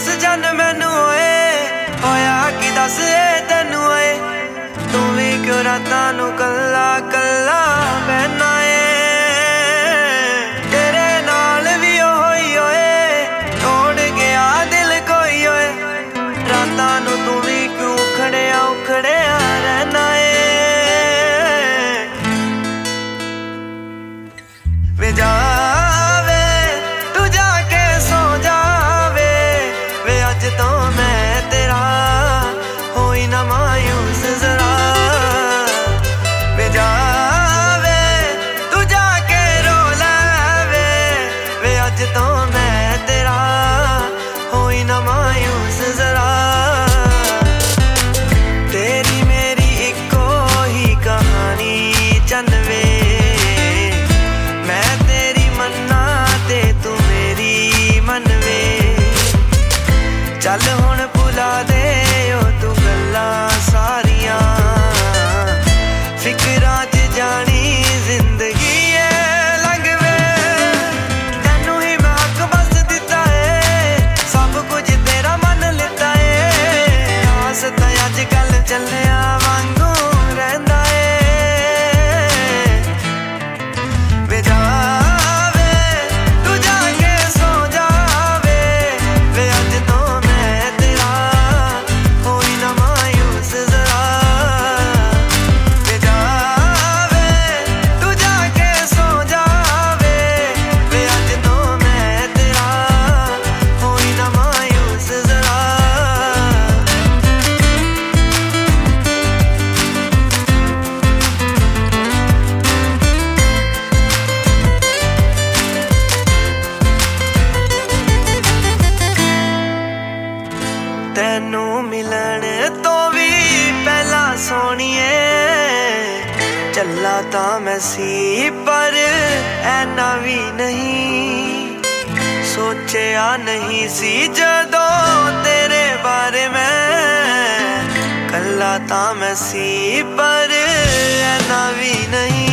जन मैनू ओए होया कि दस तेनू ओए तू भी क्यों रातां नू कल्ला कल्ला बहना तेरे नाल भी होई ओए तोड़ गया दिल कोई ओए रातां नू तू भी क्यों उखड़िया उखड़िया रहना वे जावे तू जाके सो जावे वे अज तो मैं तेरा होई ना मायूस जरा वे जावे तू जाके रो लावे वे अज तो मैं तेरा होई ना मायूस जरा तेरी मेरी इको ही कहानी चनवे चल हुण भुला दे ओ तू गल्लां सारियां फिकरां च जानी जिंदगी है लंघवे तैनू ही मैं हक बस दिता है सब कुछ तेरा मन लिता है आस तां अज कल चलिया वांगू रहिंदा है वे जावे तू जाके सो जावे वे अज तो तेनू मिलन तो भी पहला सोनिए चला तां मैं सी पर ऐना भी नहीं सोचिया नहीं सी जदों तेरे बारे में कल्ला तां मैं सी पर ऐना भी नहीं